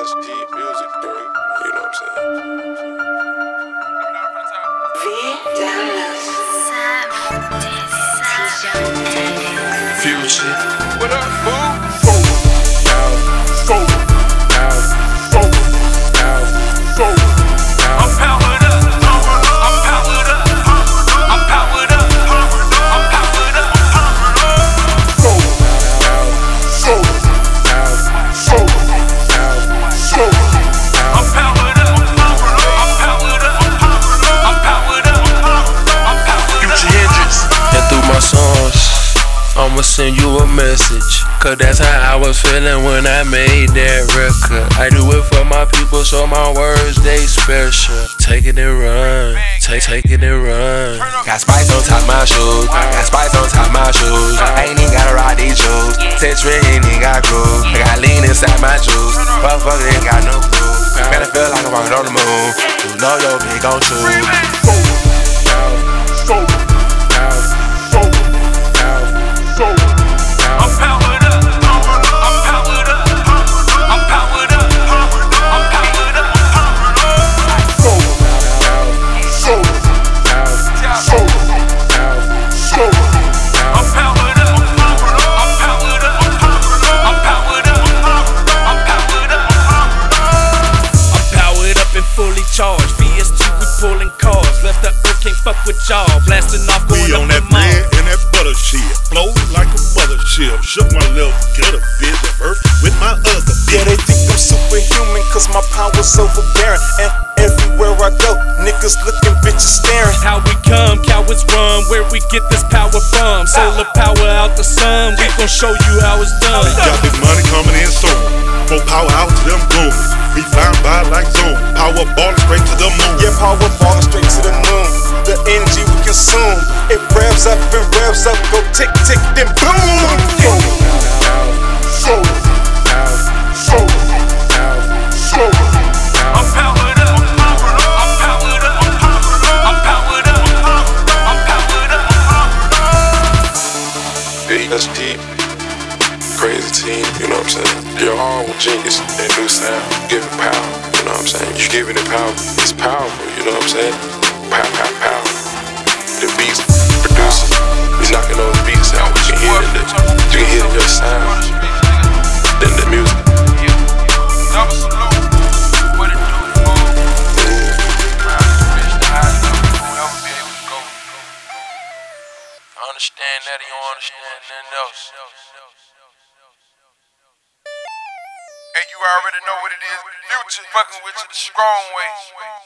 VST music, dude. You know what I'm saying? Future. What up, boo? I'm powered up. I'm powered up. I'm powered up. I'm powered up. I'ma send you a message, cause that's how I was feeling when I made that record. I do it for my people, so my words, they special. Take it and run, take it and run. Got spice on top my shoes, got spice on top my shoes. I ain't even gotta ride these shoes, Tetris ain't even got glue. I got lean inside my juice, motherfucker ain't got no clue. Man, I feel like I'm walking on the moon, you know your big gon' shoot. VST, we pulling cars, left the earth, can't fuck with y'all. Blasting off, going we up on that bread and that butter shit, flow like a mothership. Shook my little gutter bitch of earth with my other bitch. Yeah, they think I'm superhuman, cause my power's overbearing. And everywhere I go, niggas looking, bitches staring. How we come, cowards run, where we get this power from. Solar power out the sun, we gon' show you how it's done. We got big money coming in soon, more power out to them goons. We flying by like zone, power ballin' straight to the moon. Yeah, power ballin' straight to the moon. The energy we consume, it revs up and revs up, go tick tick then boom. I'm powered up. I'm powered up. I'm powered up. I'm powered up. VST, crazy team, you know what I'm saying? You're all genius and new sound, giving power, you know what I'm saying? You're giving it power, it's powerful, you know what I'm saying? Pow, pow, pow. The beats producing, you're knocking those beats out, you can hear it in your sound, then the music. I understand that, you don't understand nothing else. And you already know what it is. Future fucking with you the strong way.